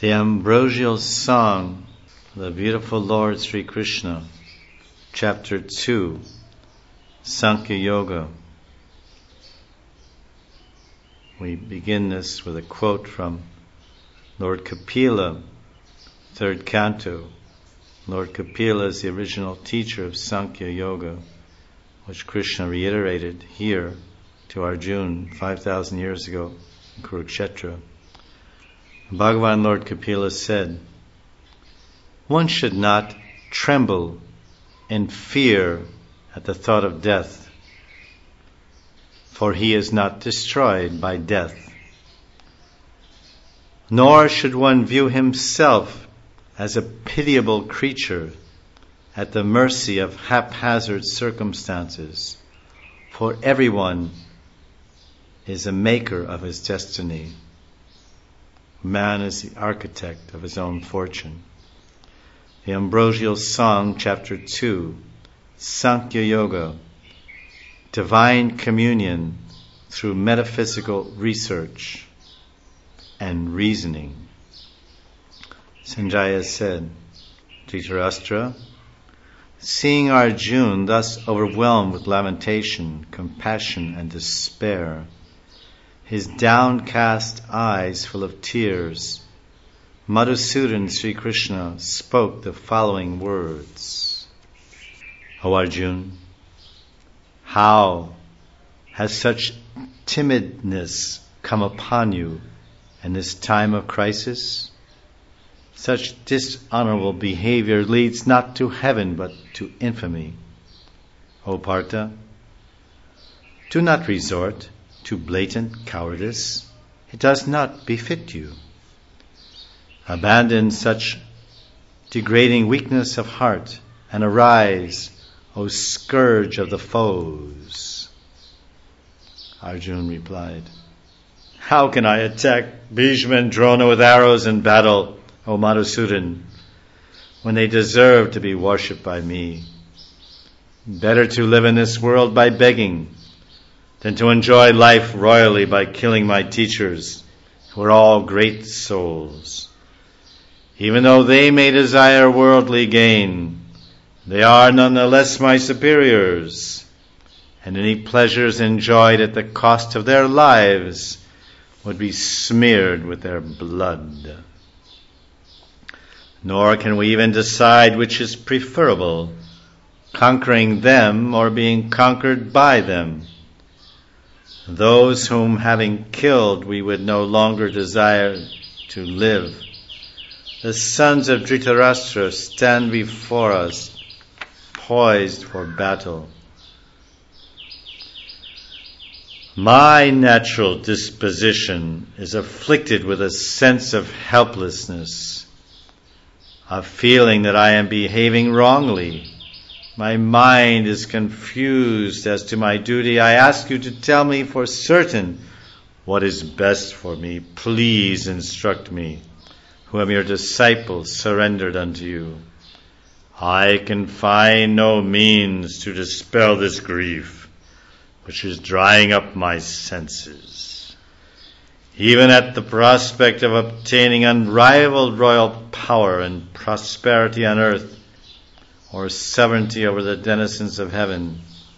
The ambrosial song of the beautiful Lord Sri Krishna, Chapter 2, Sankhya Yoga. We begin this with a quote from Lord Kapila, third canto. Lord Kapila is the original teacher of Sankhya Yoga, which Krishna reiterated here to Arjuna 5,000 years ago in Kurukshetra. Bhagavan Lord Kapila said, "One should not tremble in fear at the thought of death, for he is not destroyed by death. Nor should one view himself as a pitiable creature at the mercy of haphazard circumstances, for everyone is a maker of his destiny. Man is the architect of his own fortune." The ambrosial song, Chapter 2, Sankhya Yoga, divine communion through metaphysical research and reasoning. Sanjaya said, "Dhritarashtra, seeing Arjuna thus overwhelmed with lamentation, compassion, and despair, his downcast eyes full of tears, Madhusudan Sri Krishna spoke the following words. O Arjuna, how has such timidness come upon you in this time of crisis? Such dishonorable behavior leads not to heaven but to infamy. O Partha, do not resort to blatant cowardice. It does not befit you. Abandon such degrading weakness of heart and arise, O scourge of the foes." Arjuna replied, "How can I attack Bhishma and Drona with arrows in battle, O Madhusudan, when they deserve to be worshipped by me? Better to live in this world by begging than to enjoy life royally by killing my teachers, who are all great souls. Even though they may desire worldly gain, they are nonetheless my superiors, and any pleasures enjoyed at the cost of their lives would be smeared with their blood. Nor can we even decide which is preferable, conquering them or being conquered by them. Those whom having killed we would no longer desire to live. The sons of Dhritarashtra stand before us, poised for battle. My natural disposition is afflicted with a sense of helplessness, a feeling that I am behaving wrongly. My mind is confused as to my duty. I ask you to tell me for certain what is best for me. Please instruct me, who am your disciple surrendered unto you. I can find no means to dispel this grief, which is drying up my senses. Even at the prospect of obtaining unrivaled royal power and prosperity on earth, or sovereignty over the denizens of heaven."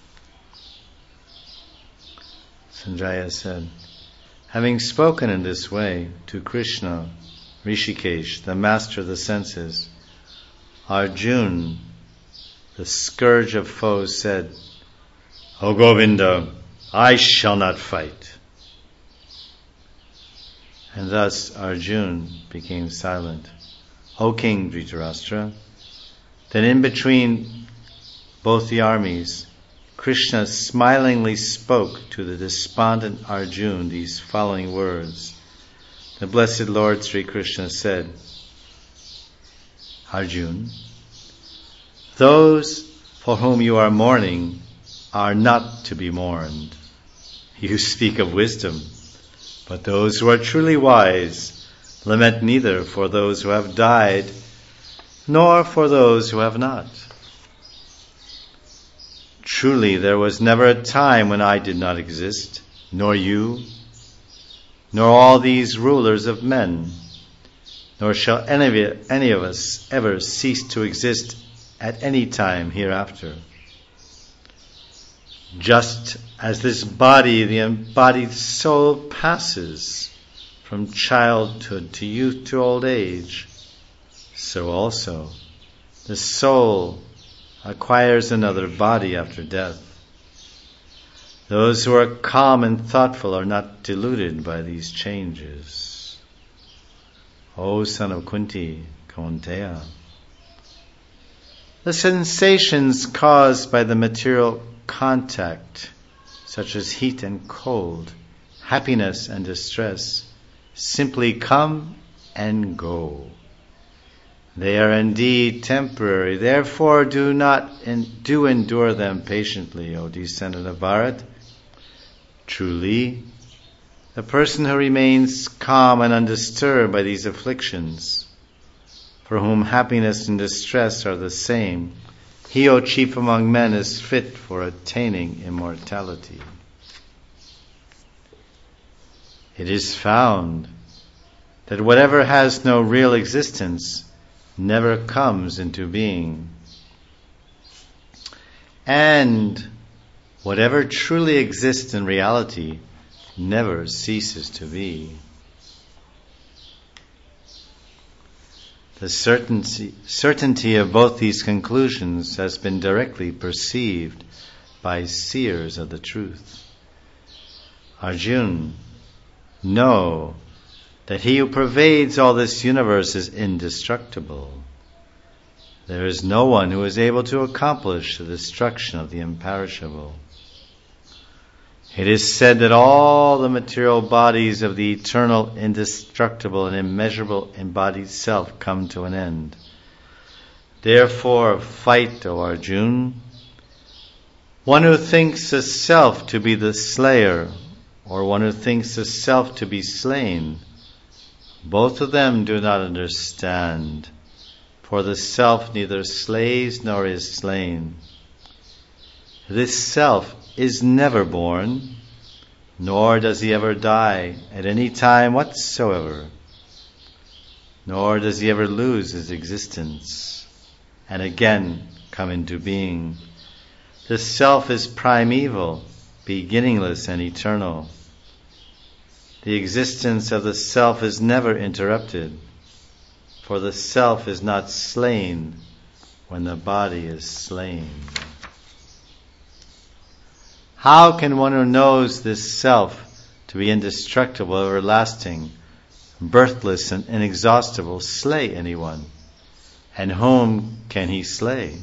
Sanjaya said, having spoken in this way to Krishna, Rishikesh, the master of the senses, Arjuna, the scourge of foes, said, "O Govinda, I shall not fight." And thus Arjuna became silent. "O King Dhritarashtra," then in between both the armies, Krishna smilingly spoke to the despondent Arjuna these following words. The blessed Lord Sri Krishna said, "Arjuna, those for whom you are mourning are not to be mourned. You speak of wisdom, but those who are truly wise lament neither for those who have died, nor for those who have not. Truly, there was never a time when I did not exist, nor you, nor all these rulers of men. nor shall any of us ever cease to exist at any time hereafter. Just as this body, the embodied soul, passes from childhood to youth to old age, so also the soul acquires another body after death. Those who are calm and thoughtful are not deluded by these changes. O son of Kunti, Kaunteya, the sensations caused by the material contact, such as heat and cold, happiness and distress, simply come and go. They are indeed temporary, therefore do endure them patiently, O descendant of Bharat. Truly, the person who remains calm and undisturbed by these afflictions, for whom happiness and distress are the same, he, O chief among men, is fit for attaining immortality. It is found that whatever has no real existence never comes into being, and whatever truly exists in reality never ceases to be. The certainty of both these conclusions has been directly perceived by seers of the truth. Arjuna, know that he who pervades all this universe is indestructible. There is no one who is able to accomplish the destruction of the imperishable. It is said that all the material bodies of the eternal, indestructible, and immeasurable embodied self come to an end. Therefore, fight, O Arjuna. One who thinks the self to be the slayer, or one who thinks the self to be slain, both of them do not understand, for the self neither slays nor is slain. This self is never born, nor does he ever die at any time whatsoever, nor does he ever lose his existence and again come into being. The self is primeval, beginningless and eternal. The existence of the self is never interrupted, for the self is not slain when the body is slain. How can one who knows this self to be indestructible, everlasting, birthless and inexhaustible slay anyone? And whom can he slay?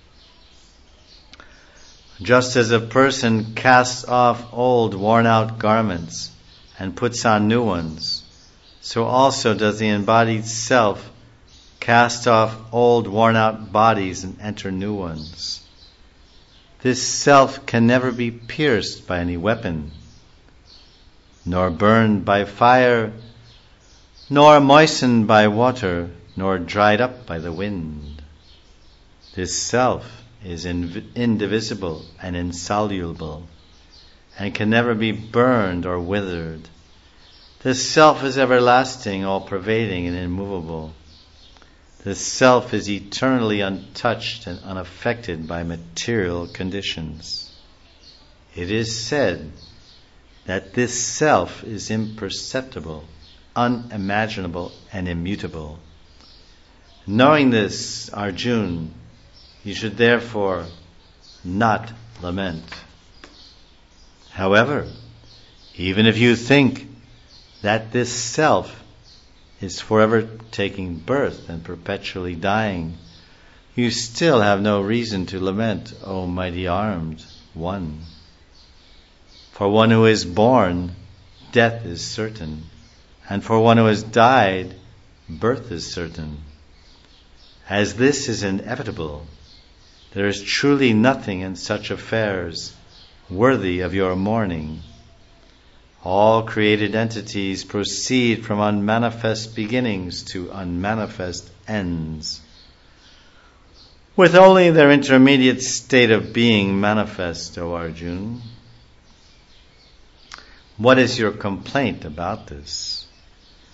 Just as a person casts off old, worn-out garments and puts on new ones, so also does the embodied self cast off old, worn-out bodies and enter new ones. This self can never be pierced by any weapon, nor burned by fire, nor moistened by water, nor dried up by the wind. This self is indivisible and insoluble, and can never be burned or withered. This self is everlasting, all-pervading and immovable. This self is eternally untouched and unaffected by material conditions. It is said that this self is imperceptible, unimaginable, and immutable. Knowing this, Arjuna, you should therefore not lament. However, even if you think that this self is forever taking birth and perpetually dying, you still have no reason to lament, O mighty armed one. For one who is born, death is certain, and for one who has died, birth is certain. As this is inevitable, there is truly nothing in such affairs worthy of your mourning. All created entities proceed from unmanifest beginnings to unmanifest ends, with only their intermediate state of being manifest, O Arjuna. What is your complaint about this?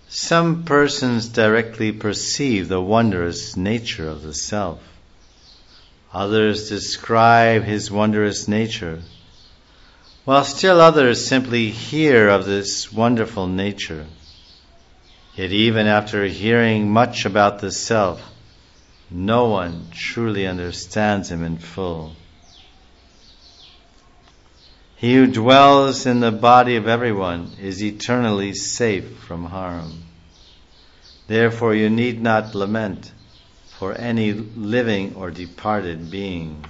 Some persons directly perceive the wondrous nature of the self. Others describe his wondrous nature, while still others simply hear of this wonderful nature. Yet even after hearing much about the self, no one truly understands him in full. He who dwells in the body of everyone is eternally safe from harm. Therefore you need not lament for any living or departed being.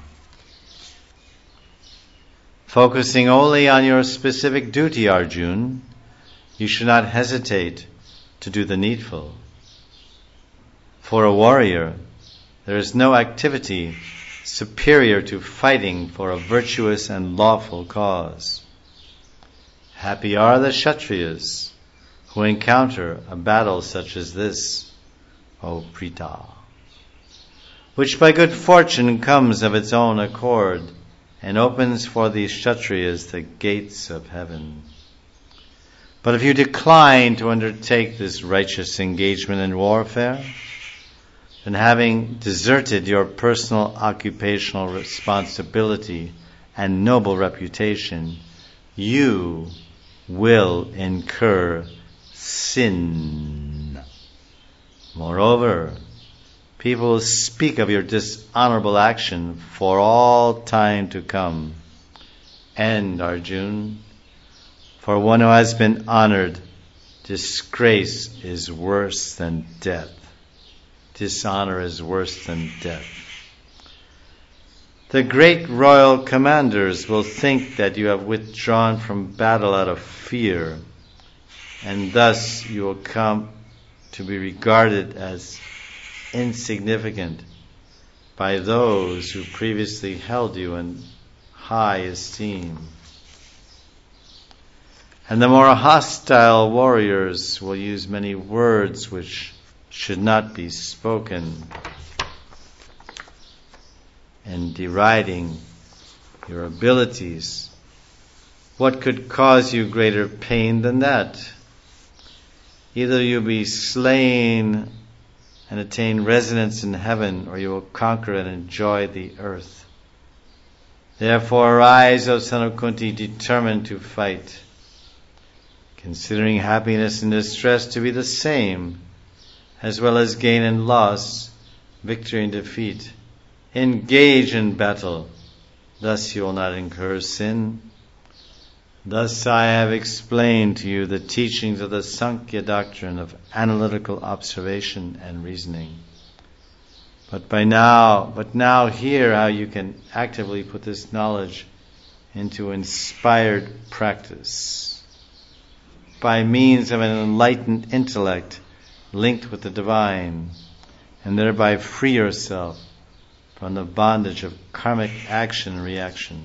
Focusing only on your specific duty, Arjuna, you should not hesitate to do the needful. For a warrior, there is no activity superior to fighting for a virtuous and lawful cause. Happy are the Kshatriyas who encounter a battle such as this, O Pritha, which by good fortune comes of its own accord and opens for the Kshatriyas the gates of heaven. But if you decline to undertake this righteous engagement in warfare, then having deserted your personal occupational responsibility and noble reputation, you will incur sin. Moreover, people will speak of your dishonorable action for all time to come. And, Arjuna, for one who has been honored, disgrace is worse than death. Dishonor is worse than death. The great royal commanders will think that you have withdrawn from battle out of fear, and thus you will come to be regarded as insignificant by those who previously held you in high esteem. And the more hostile warriors will use many words which should not be spoken, and deriding your abilities. What could cause you greater pain than that? Either you be slain and attain residence in heaven, or you will conquer and enjoy the earth. Therefore arise, O son of Kunti, determined to fight, considering happiness and distress to be the same, as well as gain and loss, victory and defeat. Engage in battle, thus you will not incur sin. Thus I have explained to you the teachings of the Sankhya doctrine of analytical observation and reasoning. But now hear how you can actively put this knowledge into inspired practice. By means of an enlightened intellect linked with the divine, and thereby free yourself from the bondage of karmic action and reaction.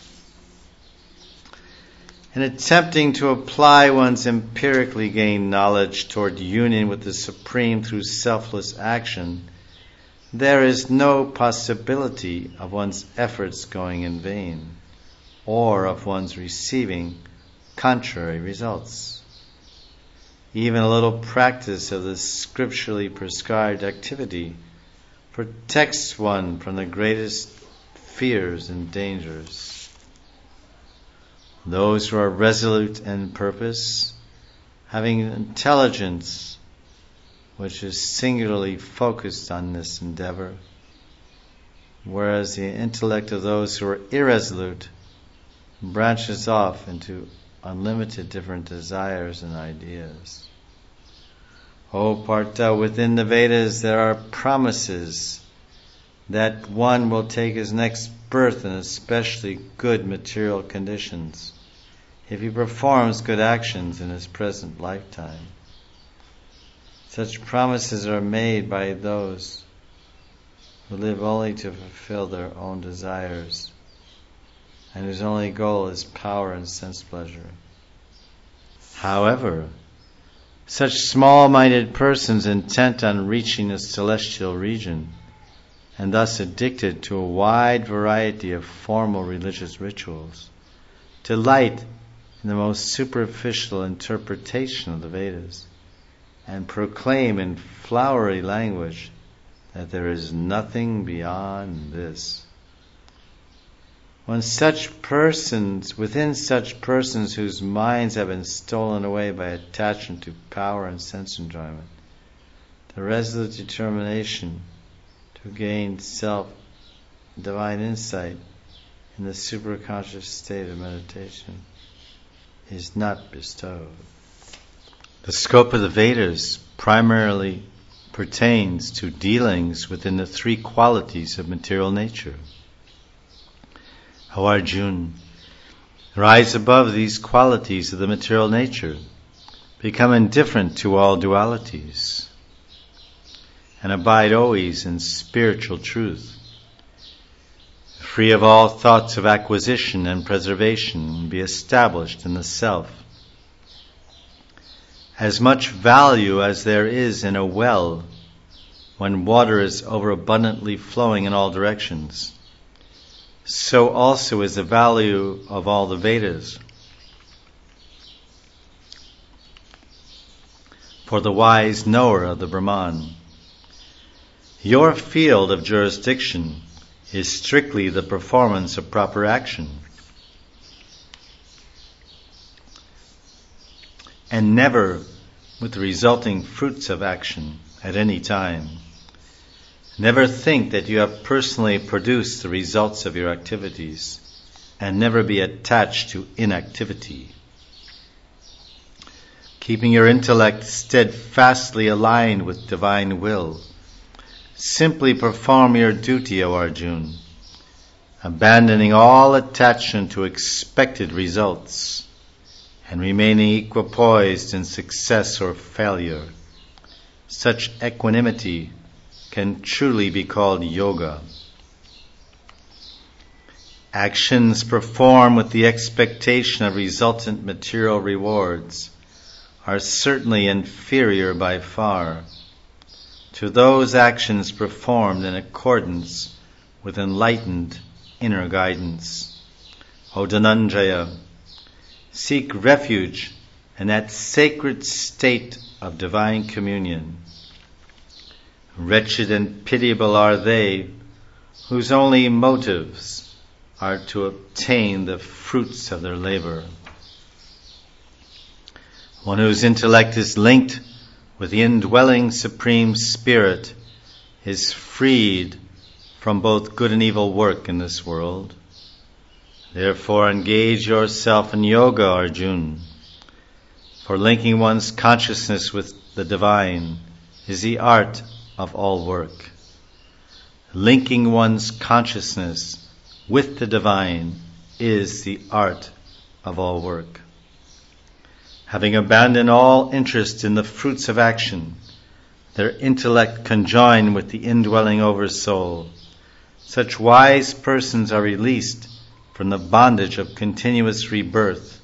In attempting to apply one's empirically gained knowledge toward union with the Supreme through selfless action, there is no possibility of one's efforts going in vain, or of one's receiving contrary results. Even a little practice of this scripturally prescribed activity protects one from the greatest fears and dangers. Those who are resolute in purpose, having intelligence which is singularly focused on this endeavor, whereas the intellect of those who are irresolute branches off into unlimited different desires and ideas. O Partha, within the Vedas there are promises that one will take his next birth in especially good material conditions if he performs good actions in his present lifetime. Such promises are made by those who live only to fulfill their own desires and whose only goal is power and sense pleasure. However, such small-minded persons intent on reaching a celestial region and thus addicted to a wide variety of formal religious rituals, delight in the most superficial interpretation of the Vedas and proclaim in flowery language that there is nothing beyond this. Within such persons whose minds have been stolen away by attachment to power and sense enjoyment, the resolute determination to gain divine insight in the superconscious state of meditation is not bestowed. The scope of the Vedas primarily pertains to dealings within the three qualities of material nature. O Arjuna, rise above these qualities of the material nature, become indifferent to all dualities, and abide always in spiritual truth, free of all thoughts of acquisition and preservation, be established in the self. As much value as there is in a well when water is overabundantly flowing in all directions, so also is the value of all the Vedas. For the wise knower of the Brahman, your field of jurisdiction is strictly the performance of proper action, and never with the resulting fruits of action at any time. Never think that you have personally produced the results of your activities, and never be attached to inactivity. Keeping your intellect steadfastly aligned with divine will, simply perform your duty, O Arjuna, abandoning all attachment to expected results, and remaining equipoised in success or failure. Such equanimity can truly be called yoga. Actions performed with the expectation of resultant material rewards are certainly inferior by far to those actions performed in accordance with enlightened inner guidance. O Dhananjaya, seek refuge in that sacred state of divine communion. Wretched and pitiable are they whose only motives are to obtain the fruits of their labor. One whose intellect is linked with the indwelling Supreme Spirit is freed from both good and evil work in this world. Therefore engage yourself in yoga, Arjuna, for linking one's consciousness with the divine is the art of all work. Linking one's consciousness with the divine is the art of all work. Having abandoned all interest in the fruits of action, their intellect conjoined with the indwelling Oversoul, such wise persons are released from the bondage of continuous rebirth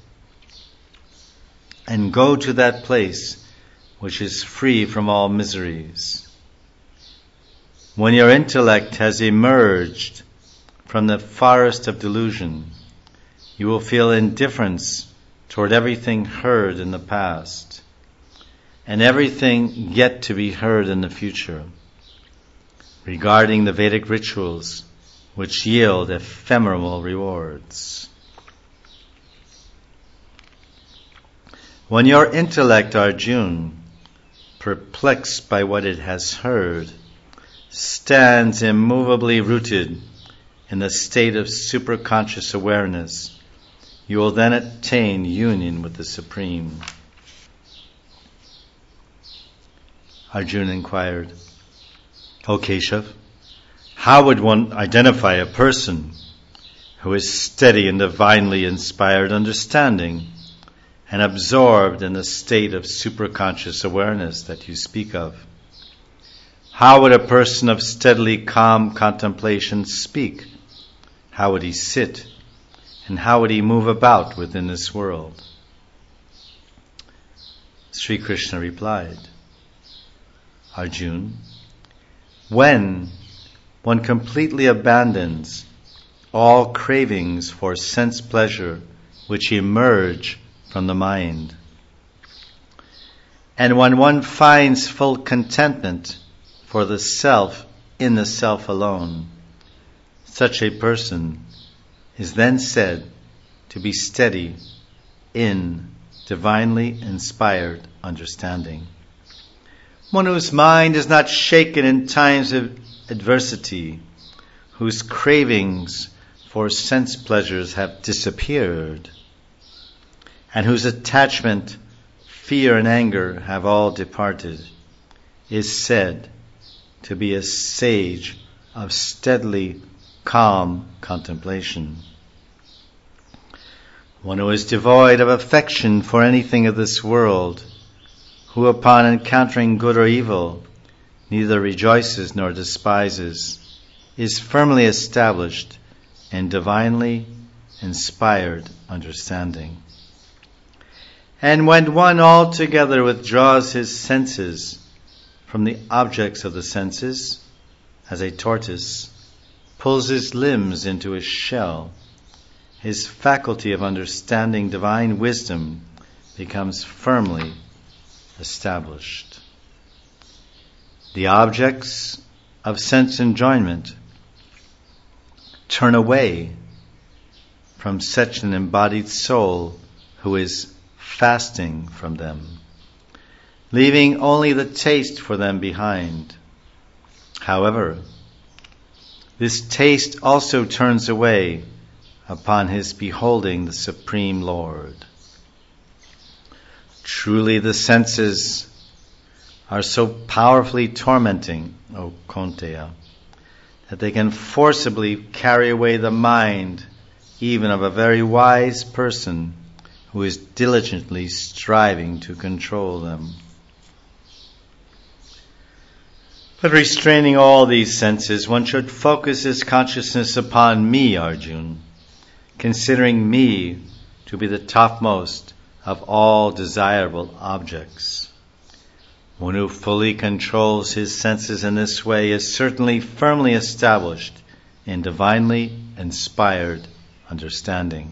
and go to that place which is free from all miseries. When your intellect has emerged from the forest of delusion, you will feel indifference toward everything heard in the past and everything yet to be heard in the future, regarding the Vedic rituals which yield ephemeral rewards. When your intellect, Arjuna, perplexed by what it has heard, stands immovably rooted in the state of superconscious awareness, you will then attain union with the Supreme. Arjuna inquired, O Keshav, how would one identify a person who is steady in divinely inspired understanding and absorbed in the state of superconscious awareness that you speak of? How would a person of steadily calm contemplation speak? How would he sit? And how would he move about within this world? Sri Krishna replied, Arjuna, when one completely abandons all cravings for sense pleasure which emerge from the mind, And when one finds full contentment for the self in the self alone, such a person is then said to be steady in divinely inspired understanding. One whose mind is not shaken in times of adversity, whose cravings for sense pleasures have disappeared, and whose attachment, fear, and anger have all departed, is said to be a sage of steadily calm contemplation. One who is devoid of affection for anything of this world, who upon encountering good or evil neither rejoices nor despises, is firmly established in divinely inspired understanding. And when one altogether withdraws his senses from the objects of the senses, as a tortoise pulls his limbs into his shell, his faculty of understanding divine wisdom becomes firmly established. The objects of sense enjoyment turn away from such an embodied soul who is fasting from them, leaving only the taste for them behind. However, this taste also turns away upon his beholding the Supreme Lord. Truly the senses are so powerfully tormenting, O Konteya, that they can forcibly carry away the mind even of a very wise person who is diligently striving to control them. But restraining all these senses, one should focus his consciousness upon me, Arjuna, considering me to be the topmost of all desirable objects. One who fully controls his senses in this way is certainly firmly established in divinely inspired understanding.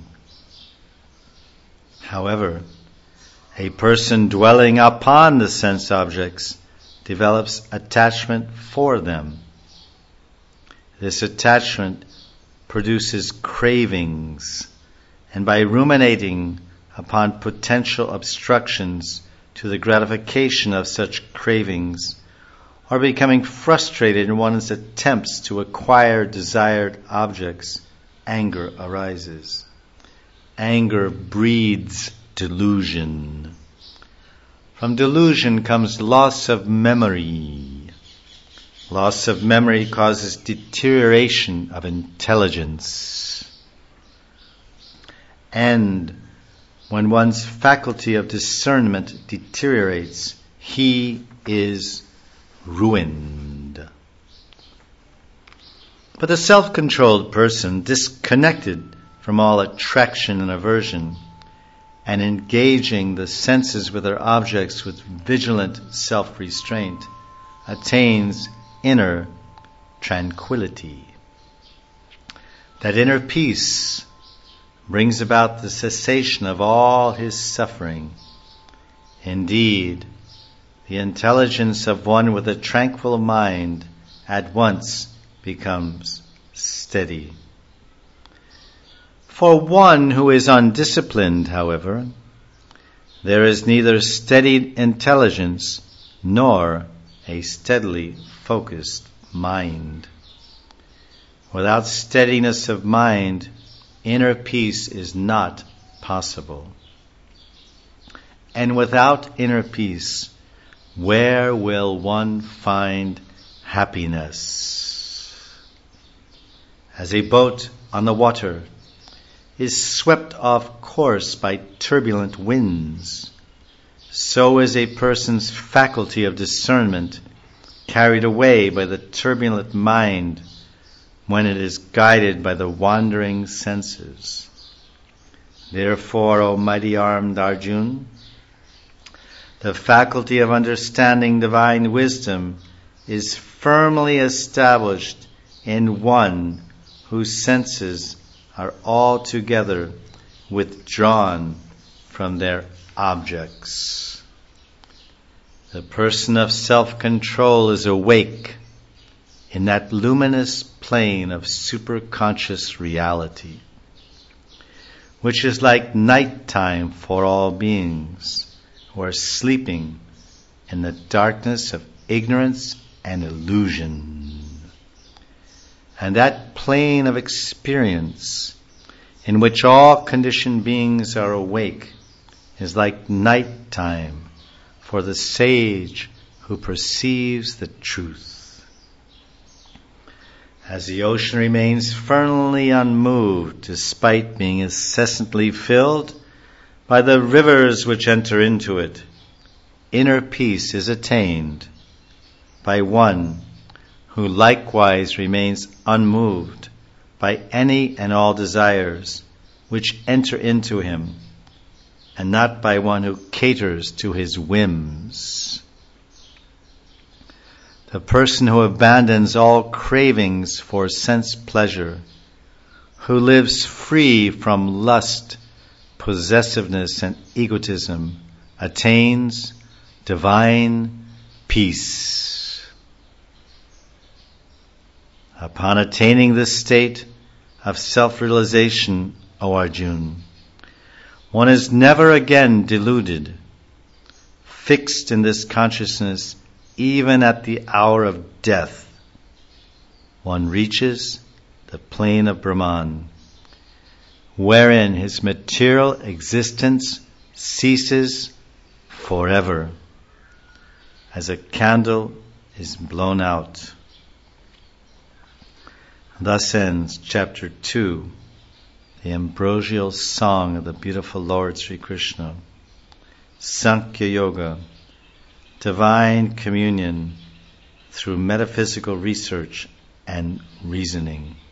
However, a person dwelling upon the sense objects develops attachment for them. This attachment produces cravings, and by ruminating upon potential obstructions to the gratification of such cravings, or becoming frustrated in one's attempts to acquire desired objects, anger arises. Anger breeds delusion. From delusion comes loss of memory. Loss of memory causes deterioration of intelligence. And when one's faculty of discernment deteriorates, he is ruined. But the self-controlled person, disconnected from all attraction and aversion, and engaging the senses with their objects with vigilant self-restraint, attains inner tranquility. That inner peace brings about the cessation of all his suffering. Indeed, the intelligence of one with a tranquil mind at once becomes steady. For one who is undisciplined, however, there is neither steady intelligence nor a steadily focused mind. Without steadiness of mind, inner peace is not possible. And without inner peace, where will one find happiness? As a boat on the water is swept off course by turbulent winds, so is a person's faculty of discernment carried away by the turbulent mind when it is guided by the wandering senses. Therefore, O mighty-armed Arjuna, the faculty of understanding divine wisdom is firmly established in one whose senses are altogether withdrawn from their objects. The person of self-control is awake in that luminous plane of superconscious reality, which is like nighttime for all beings who are sleeping in the darkness of ignorance and illusion. And that plane of experience in which all conditioned beings are awake is like nighttime for the sage who perceives the truth. As the ocean remains firmly unmoved despite being incessantly filled by the rivers which enter into it, inner peace is attained by one who likewise remains unmoved by any and all desires which enter into him, and not by one who caters to his whims. The person who abandons all cravings for sense pleasure, who lives free from lust, possessiveness, and egotism, attains divine peace. Upon attaining this state of self-realization, O Arjuna, one is never again deluded, fixed in this consciousness even at the hour of death. One reaches the plane of Brahman, wherein his material existence ceases forever, as a candle is blown out. Thus ends Chapter 2, the ambrosial song of the beautiful Lord Sri Krishna, Sankhya Yoga, divine communion through metaphysical research and reasoning.